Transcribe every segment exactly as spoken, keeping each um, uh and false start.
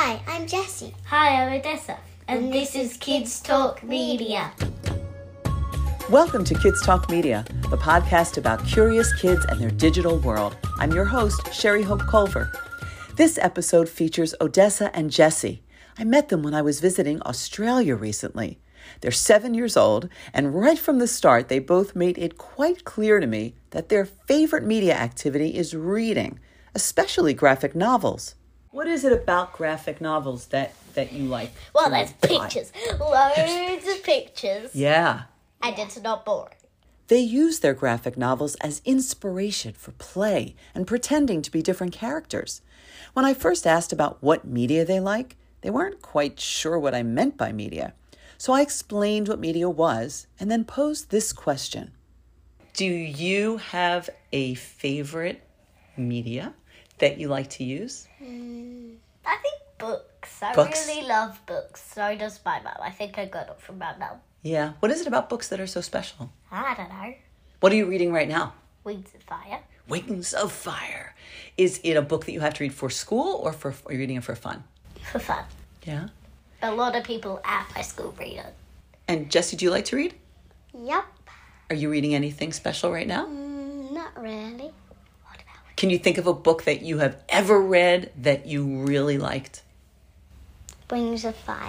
Hi, I'm Jessie. Hi, I'm Odessa. And, and this, this is Kids Talk Media. Welcome to Kids Talk Media, the podcast about curious kids and their digital world. I'm your host, Sherry Hope Culver. This episode features Odessa and Jessie. I met them when I was visiting Australia recently. They're seven years old, and right from the start, they both made it quite clear to me that their favorite media activity is reading, especially graphic novels. What is it about graphic novels that, that you like? Well, there's pictures. Loads of pictures. Yeah. And it's not boring. They use their graphic novels as inspiration for play and pretending to be different characters. When I first asked about what media they like, they weren't quite sure what I meant by media. So I explained what media was and then posed this question. Do you have a favorite media that you like to use? Mm, I think books. I books? really love books. So does my mum. I think I got it from my mum. Yeah. What is it about books that are so special? I don't know. What are you reading right now? Wings of Fire. Wings of Fire. Is it a book that you have to read for school or for are you reading it for fun? For fun. Yeah. A lot of people at my school read it. And Jessie, do you like to read? Yep. Are you reading anything special right now? Mm, not really. Can you think of a book that you have ever read that you really liked? Wings of Fire.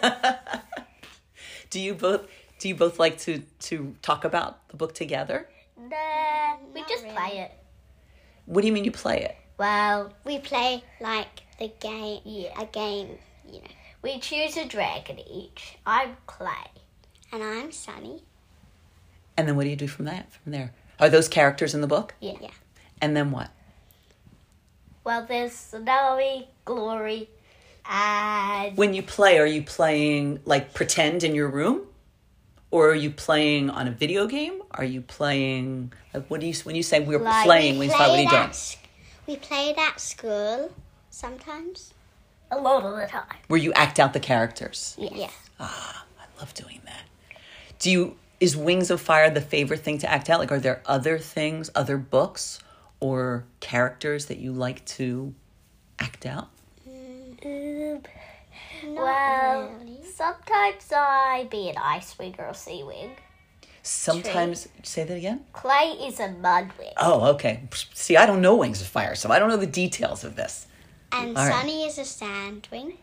do you both do you both like to, to talk about the book together? Nah, we Not just really. play it. What do you mean you play it? Well, We play like the game, Yeah. a game, you know. we choose a dragon each. I'm Clay. And I'm Sunny. And then what do you do from that from there? Are those characters in the book? Yeah. Yeah. And then what? Well, there's Tsunami, Glory, and... When you play, are you playing like pretend in your room? Or are you playing on a video game? Are you playing like what do you when you say we're Like, playing, we we what are you played doing? at s- We played at school sometimes. a lot of the time. Where you act out the characters. Yes. Yeah. Ah, I love doing that. Do you is Wings of Fire the favorite thing to act out? Like, are there other things, other books or characters that you like to act out? Um, Not well, really. sometimes I be an ice wing or a sea wing. Sometimes, say that again? Clay is a mud wing. Oh, okay. See, I don't know Wings of Fire, so I don't know the details of this. And All right. Sunny is a sandwing.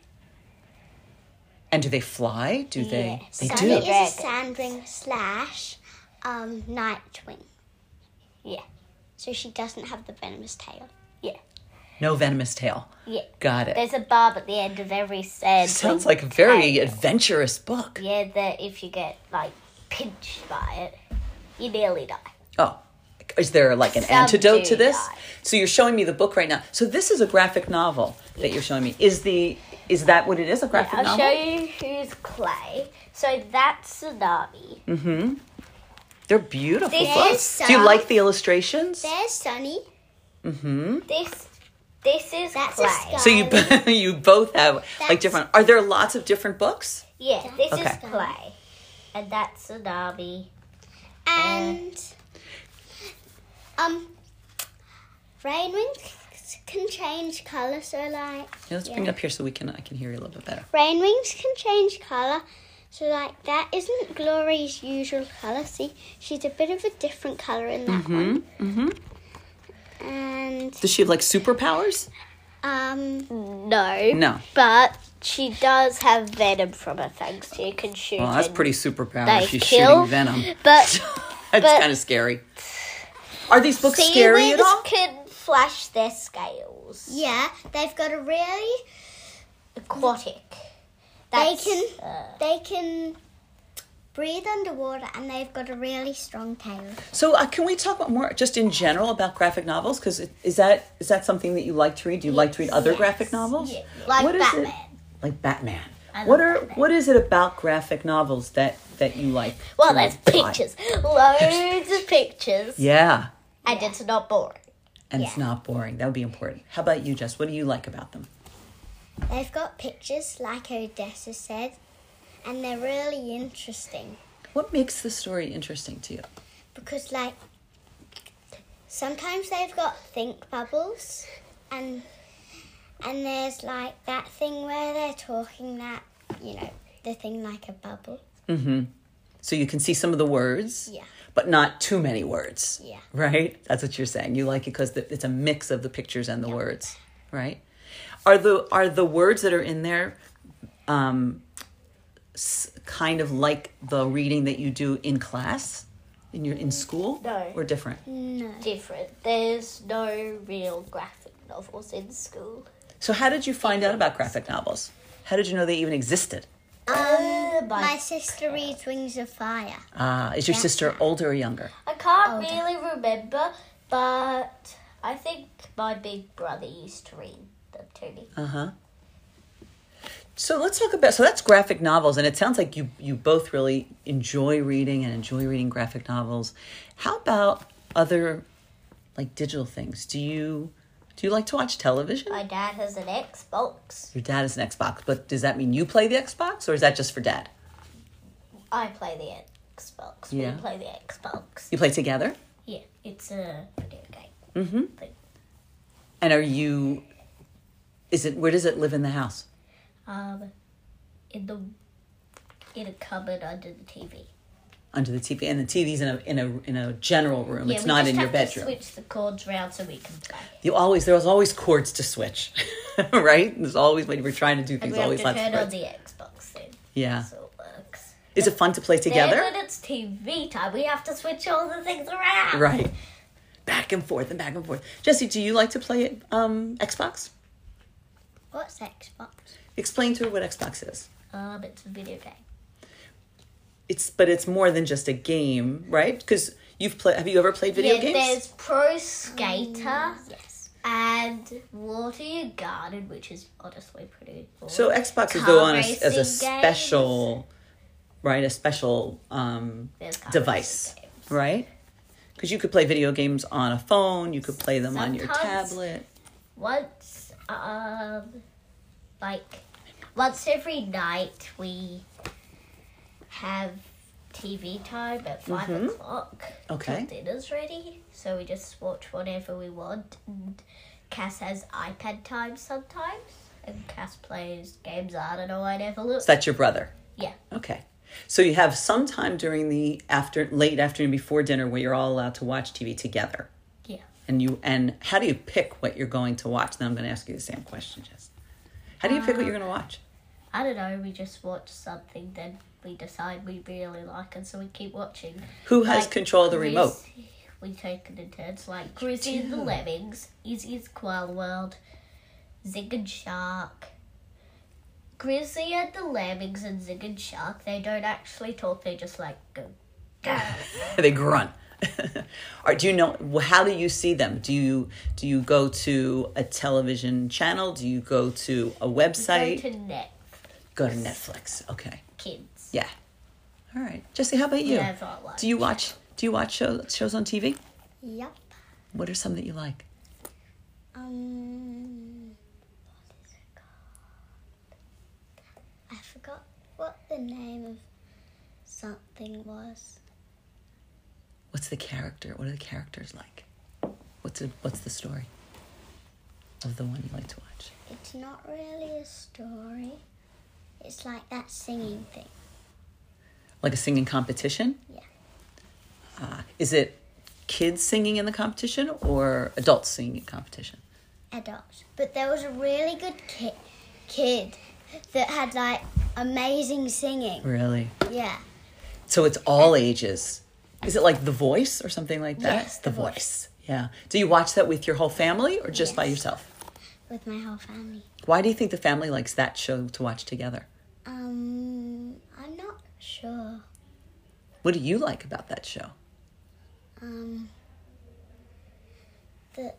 And do they fly? Do they? Yes. They Sunny do. is a Dragons. sandwing slash um, nightwing. Yeah. So she doesn't have the venomous tail. Yeah. No venomous tail. Yeah. Got it. There's a barb at the end of every sand. Sounds like a very tail. adventurous book. Yeah, that if you get, like, pinched by it, you nearly die. Oh, is there like an Some antidote do to this? die. So you're showing me the book right now. So this is a graphic novel that you're showing me. Is the is that what it is? A graphic I'll novel? show you who's Clay. So that's Tsunami. Mm-hmm. They're beautiful This books. is Do you some- like the illustrations? There's Sunny. Mm-hmm. This this is That's a Clay. sky. So you you both have like That's- different. Are there lots of different books? Yeah, this Okay. is Clay. And that's Tsunami. And um, rain wings can change colour. So like, Yeah, let's bring it up here so we can I can hear you a little bit better. rain wings can change colour. So like that isn't Glory's usual colour. See, she's a bit of a different colour in that one. Mm-hmm. And Does she have like superpowers? um, No. No. But she does have venom from her fangs, so you can shoot Well, that's and pretty superpower. they She's kill. shooting venom. But That's but- kind of scary. Are these books scary at seaweeds all? can flash their scales. yeah, they've got a really Aquatic. they That's, can uh, they can breathe underwater, and they've got a really strong tail. So uh, can we talk about more just in general about graphic novels? Because is that is that something that you like to read? Do you like to read other Yes. graphic novels? Yeah, like What is Batman. it? Like Batman. I What love are Batman. what is it about graphic novels that that you like? Well, to there's read? pictures. Loads of pictures. Yeah, And it's not boring. and it's not boring. That would be important. How about you, Jess? What do you like about them? They've got pictures, like Odessa said, and they're really interesting What makes the story interesting to you? because, like, sometimes they've got think bubbles, and And there's like that thing where they're talking that, you know, the thing like a bubble. Mm-hmm. So you can see some of the words, Yeah. but not too many words. Yeah. Right? That's what you're saying. You like it because it's a mix of the pictures and the words, right? Are the are the words that are in there um, s- kind of like the reading that you do in class, in your in school, No. or different? No. Different. There's no real graphic novels in school. So how did you find out about graphic novels? How did you know they even existed? Um, Uh, my- my sister reads Wings of Fire. Ah, is your Yeah. sister older or younger? I can't Older. really remember, but I think my big brother used to read them to me. Uh-huh. So let's talk about, so that's graphic novels, and it sounds like you, you both really enjoy reading and enjoy reading graphic novels. How about other, like, digital things? Do you, do you like to watch television? My dad has an Xbox. Your dad has an Xbox, but does that mean you play the Xbox, or is that just for dad? I play the Xbox. Yeah. We play the Xbox. You play together? Yeah, it's a video game Mm-hmm. thing. And are you, is it, where does it live in the house? Um, in the in a cupboard under the T V. Under the T V, and the T V's in a in a in a general room. Yeah, it's we not just in your have to bedroom. switch the cords around so we can play. You always there's always cords to switch, right? There's always when we're trying to do And things, we have always to lots of turn on cords. the Xbox thing. Yeah. So it works. Is it fun to play together? Then when it's T V time, we have to switch all the things around. Right. Back and forth and back and forth. Jesse, do you like to play um, Xbox? What's Xbox? Explain to her what Xbox is. Um, it's a video game. It's but it's more than just a game, right? Because you've played. Have you ever played video yeah, games? there's Pro Skater Yes. and Water Your Garden, which is honestly pretty cool. So Xbox is Car though on a, as a racing games. special, right? A special um, There's car device, racing games. right? Because you could play video games on a phone. You could play them on your Sometimes- tablet. Once, um, like, once every night we have T V time at five Mhm. o'clock. Okay. till dinner's ready, so we just watch whatever we want. And Cass has iPad time sometimes, and Cass plays games I don't know. I never look. So that's your brother. Yeah. Okay. So you have some time during the after late afternoon before dinner where you're all allowed to watch T V together. Yeah. And you and how do you pick what you're going to watch? Then I'm going to ask you the same question, Jess. How do you pick what you're going to watch? I don't know. We just watch something, then we decide we really like it, so we keep watching. Who has Like, control of the Grizz- remote? We take it in turns, like Grizzy and the Lemmings, Izzy's Koala World, Zig and Shark. Grizzly and the Lemmings and Zig and Shark, they don't actually talk, they just like go, go. They grunt. Or do you know how do you see them? Do you do you go to a television channel? Do you go to a website? Go to Netflix. Go to Netflix. Okay. Kids. Yeah. All right. Jesse, how about you? Never watch Do you watch do you watch shows shows on T V? Yep. What are some that you like? Um, what is it called? I forgot what the name of something was. What's the character? What are the characters like? What's the what's the story of the one you like to watch? It's not really a story. It's like that singing thing. Like a singing competition? Yeah. Uh, is it kids singing in the competition or adults singing in competition? Adults. But there was a really good ki- kid that had like amazing singing. Really? Yeah. So it's all ages. Is it like The Voice or something like that? Yes, The The Voice. Voice. Yeah. Do you watch that with your whole family or just by Yes. yourself? With my whole family. Why do you think the family likes that show to watch together? Um, I'm not sure. What do you like about that show? Um, the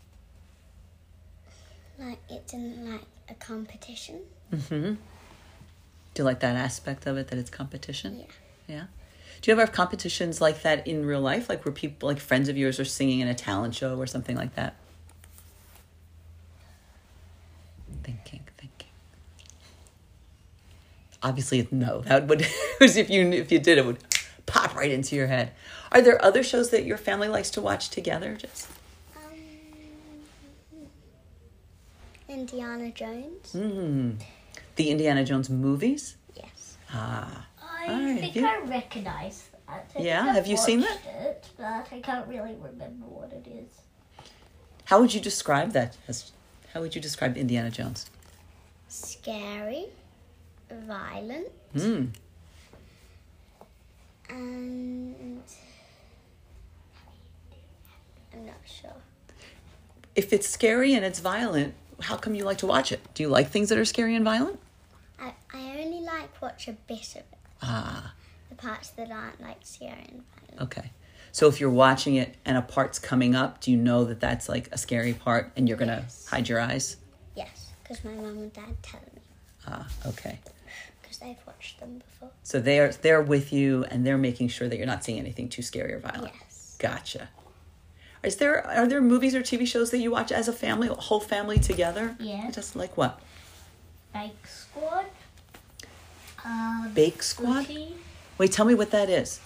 like it's in like a competition. Mm-hmm. Do you like that aspect of it, that it's competition? Yeah. Yeah. Do you ever have competitions like that in real life, like where people, like friends of yours, are singing in a talent show or something like that? Thinking, thinking. Obviously, no. That would, if you if you did, it would pop right into your head. Are there other shows that your family likes to watch together? Just Um, Indiana Jones. Mm. The Indiana Jones movies? Yes. Ah. I All right, think you- I recognize that. I Yeah? think I've Have you seen watched It, but I can't really remember what it is. How would you describe that? As, how would you describe Indiana Jones? Scary, violent, Mm. and I'm not sure. If it's scary and it's violent, how come you like to watch it? Do you like things that are scary and violent? I, I only like watch a bit of it. Ah, The parts that aren't like scary and violent. okay. So if you're watching it and a part's coming up, do you know that that's like a scary part and you're going to Yes. hide your eyes? Yes, because my mum and dad tell me. Ah, okay. Because they've watched them before. So they're they're with you and they're making sure that you're not seeing anything too scary or violent. Yes. Gotcha. Is there are there movies or T V shows that you watch as a family, a whole family together? Yeah. Just like what? Bake Squad. Um, Bake Squad? Cookie. Wait, tell me what that is.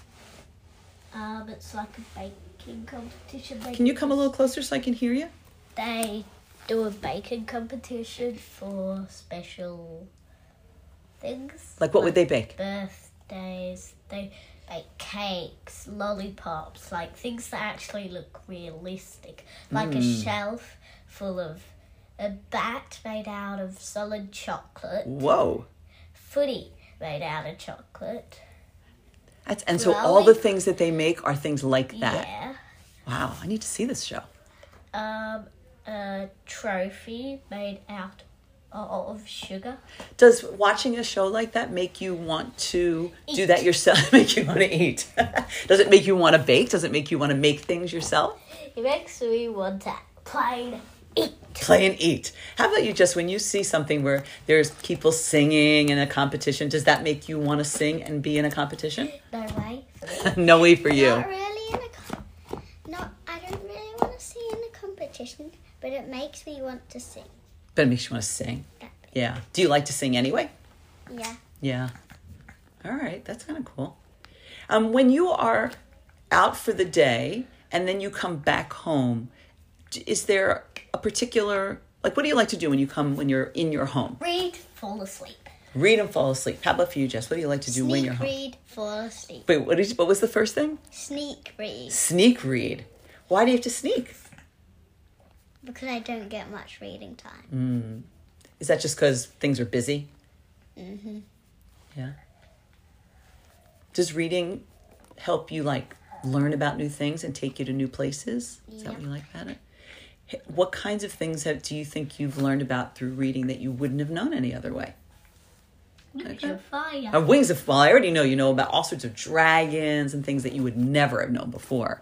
Um, it's like a baking competition. They Can you come a little closer so I can hear you? They do a baking competition for special things. Like what would they bake? Birthdays. They bake cakes, lollipops, like things that actually look realistic. Like a shelf full of a bat made out of solid chocolate. Whoa. Footy made out of chocolate. That's, and so all the Lolli- things that they make are things like that. Yeah. Wow, I need to see this show. Um, a trophy made out of sugar. Does watching a show like that make you want to do Eat. that yourself? Make you want to eat? Does it make you want to bake? Does it make you want to make things yourself? It makes me want to play and eat. Play and eat. How about you, just when you see something where there's people singing in a competition, does that make you want to sing and be in a competition? No way for me. No way for you. Not really in a com- not I don't really want to sing in a competition, but it makes me want to sing. But it makes you want to sing. That- Yeah. Do you like to sing anyway? Yeah. Yeah. All right. That's kind of cool. Um, when you are out for the day and then you come back home, d- is there a particular, like, what do you like to do when you come, when you're in your home? Read, fall asleep. Read and fall asleep. How about for you, Jess? What do you like to do when Sneak you're home? read, fall asleep. Wait, what, did you, what was the first thing? Sneak read. Sneak read. Why do you have to sneak? Because I don't get much reading time. Is that just because things are busy? Mm-hmm. Yeah. Does reading help you, like, learn about new things and take you to new places? Is that Yeah. what you like about it? H- What kinds of things have, do you think you've learned about through reading that you wouldn't have known any other way? Wings of fire. Uh, Wings of, well, I already know you know about all sorts of dragons and things that you would never have known before.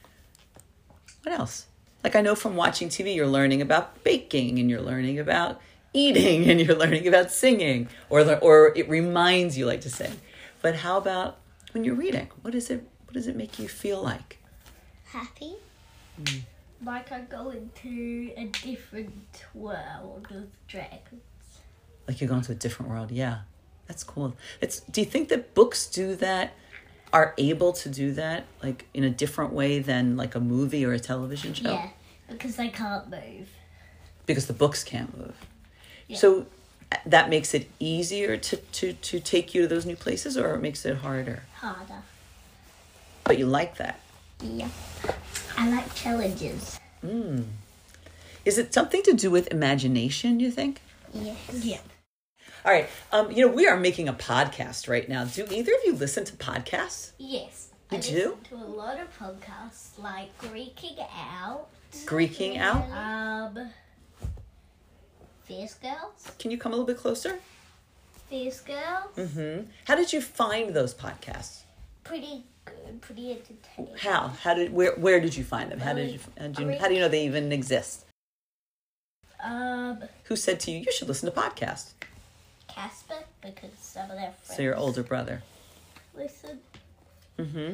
What else? Like, I know from watching T V, you're learning about baking and you're learning about eating and you're learning about singing, or le- or it reminds you like to sing. But how about when you're reading? What is it? What does it make you feel like? Happy? Like I go into a different world of dragons. Like you're going to a different world. Yeah, that's cool. It's. Do you think that books do that? Are able to do that, like in a different way than like a movie or a television show? Yeah, because they can't move. Because the books can't move. Yeah. So uh, that makes it easier to, to, to take you to those new places, or it makes it harder? Harder. But you like that. Yeah. I like challenges. Mm. Is it something to do with imagination, you think? Yes. Yeah. All right. Um, you know, we are making a podcast right now. Do either of you listen to podcasts? Yes. You I do? listen to a lot of podcasts like Greeking Out. Greeking Out? Um, Fierce Girls. Can you come a little bit closer? Fierce Girls. Mm-hmm. How did you find those podcasts? Pretty good. Pretty entertaining. How? How did? Where? Where did you find them? How did you? How, did you, how do you know they even exist? Um, Who said to you you should listen to podcasts? Casper, because some of their friends So your older brother. listen. Mm-hmm.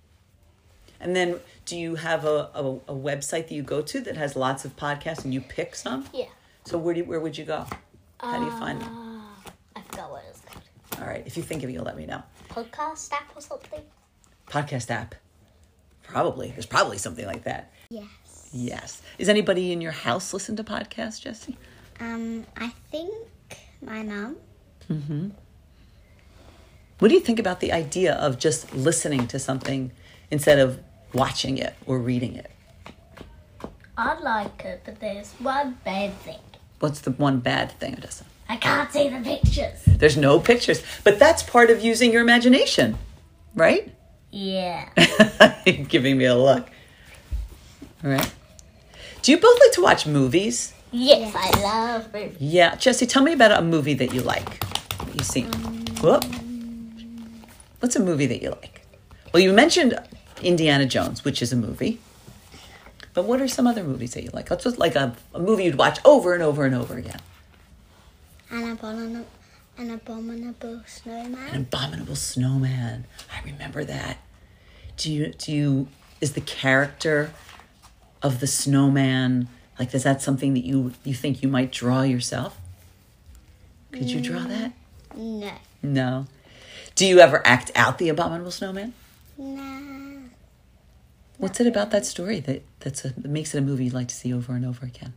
And then, do you have a, a, a website that you go to that has lots of podcasts and you pick some? Yeah. So where do you, where would you go? How do you find them? Uh, I forgot what it's called. All right, if you think of it, you'll let me know. Podcast app or something? Podcast app. Probably. There's probably something like that. Yes. Yes. Is anybody in your house listen to podcasts, Jesse? Um, I think my mum. Mm-hmm. What do you think about the idea of just listening to something instead of watching it or reading it? I like it, but there's one bad thing. What's the one bad thing, Odessa? I can't see the pictures. There's no pictures. But that's part of using your imagination, right? Yeah. You're giving me a look. All right. Do you both like to watch movies? Yes, I love movies. Yeah. Jessie, tell me about a movie that you like. That you've seen. Whoop. What's a movie that you like? Well, you mentioned Indiana Jones, which is a movie. But what are some other movies that you like? What's just like a, a movie you'd watch over and over and over again? An abominable, an abominable snowman. An Abominable Snowman. I remember that. Do you, do you, is the character of the snowman, like, is that something that you, you think you might draw yourself? Could you draw that? No. No. Do you ever act out the Abominable Snowman? Nah. What's it about that story that, that's a, that makes it a movie you'd like to see over and over again?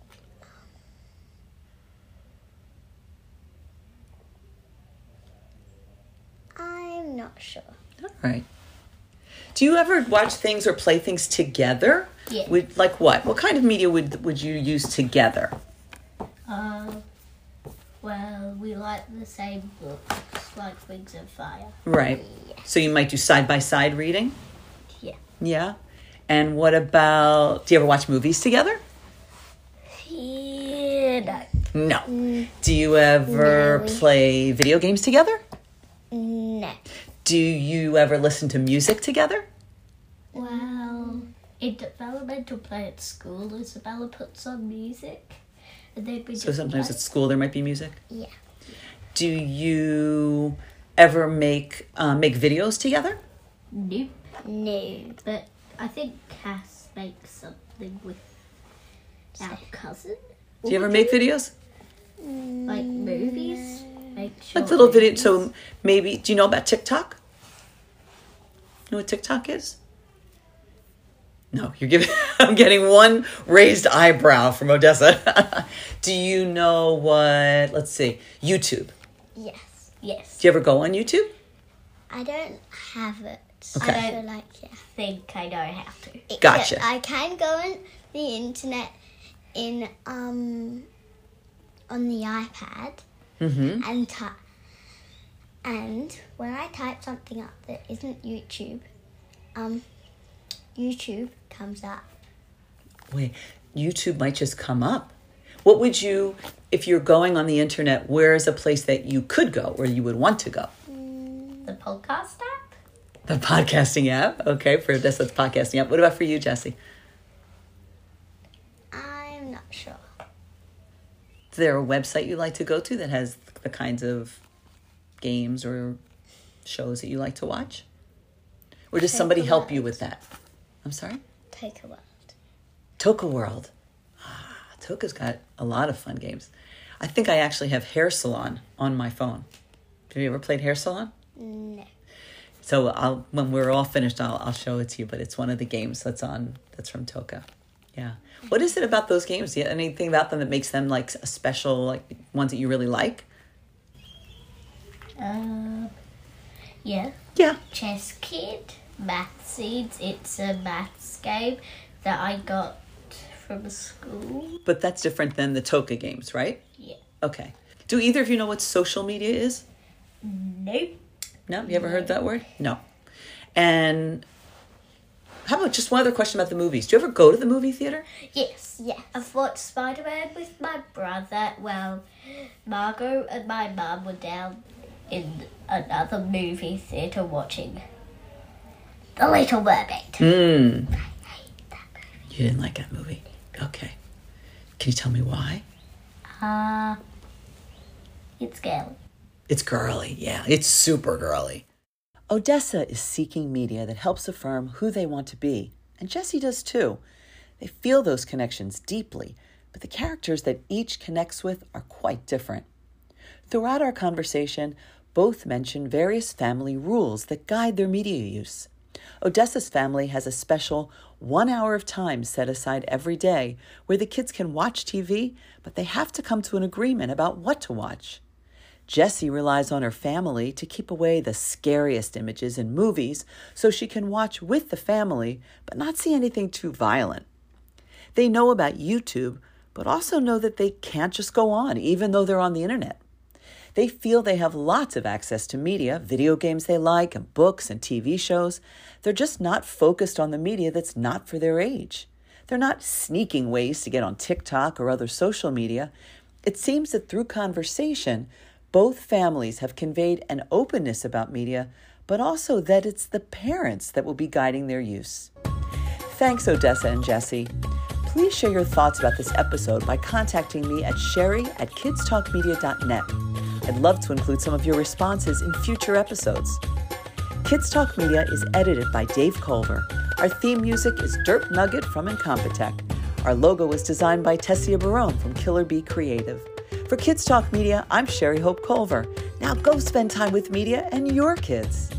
I'm not sure. All right. Do you ever watch things or play things together? Yeah. Would, like what? What kind of media would would you use together? Uh, well, we like the same books, like Wings of Fire. Right. So you might do side-by-side reading? Yeah. Yeah. And what about, do you ever watch movies together? Yeah, no. No. Do you ever No. play video games together? No. Do you ever listen to music together? Well, in developmental play at school, Isabella puts on music. And then we So just sometimes play. at school there might be music? Yeah. Do you ever make uh, make videos together? Nope. No. But I think Cass makes something with our cousin. Do you ever make videos? Like movies? Make Like short little video. movies. So maybe, do you know about TikTok? You know what TikTok is? No, you're giving, I'm getting one raised eyebrow from Odessa. Do you know what, let's see, YouTube? Yes. Yes. Do you ever go on YouTube? I don't have it. Okay. I feel like, yeah. think I know how to. Except Gotcha. I can go on the internet in um on the iPad Mm-hmm. and type. And when I type something up that isn't YouTube, um, YouTube comes up. Wait, YouTube might just come up. What would you, if you're going on the internet, where is a place that you could go or you would want to go? The podcast app? The podcasting app. Okay, for this, that's podcasting app. What about for you, Jessie? I'm not sure. Is there a website you like to go to that has the kinds of games or shows that you like to watch? Or does Take somebody a help you look. with that? I'm sorry? Take a world. Toka World. Ah, Toka's got a lot of fun games. I think I actually have Hair Salon on my phone. Have you ever played Hair Salon? No. So I'll, when we're all finished, I'll, I'll show it to you. But it's one of the games that's on, that's from Toka. Yeah. What is it about those games? Do you, anything about them that makes them like a special, like ones that you really like? Uh, yeah. Yeah. Chess Kid, Math Seeds. It's a maths game that I got from school. But that's different than the Toka games, right? Yeah. Okay. Do either of you know what social media is? Nope. No? You ever heard that word? No. And how about just one other question about the movies? Do you ever go to the movie theater? Yes. Yes. I've watched Spider-Man with my brother. Well, Margot and my mum were down in another movie theatre watching The Little Mermaid. Hmm. I hate that movie. You didn't like that movie? Okay. Can you tell me why? Uh, it's girly. It's girly. Yeah, it's super girly. Odessa is seeking media that helps affirm who they want to be. And Jessie does too. They feel those connections deeply, but the characters that each connects with are quite different. Throughout our conversation, both mention various family rules that guide their media use. Odessa's family has a special one hour of time set aside every day where the kids can watch T V, but they have to come to an agreement about what to watch. Jessie relies on her family to keep away the scariest images in movies so she can watch with the family, but not see anything too violent. They know about YouTube, but also know that they can't just go on, even though they're on the internet. They feel they have lots of access to media, video games they like, and books and T V shows. They're just not focused on the media that's not for their age. They're not sneaking ways to get on TikTok or other social media. It seems that through conversation, both families have conveyed an openness about media, but also that it's the parents that will be guiding their use. Thanks, Odessa and Jessie. Please share your thoughts about this episode by contacting me at sherry at kids talk media dot net. I'd love to include some of your responses in future episodes. Kids Talk Media is edited by Dave Culver. Our theme music is Derp Nugget from Incompetech. Our logo was designed by Tessia Barone from Killer Bee Creative. For Kids Talk Media, I'm Sherry Hope Culver. Now go spend time with media and your kids.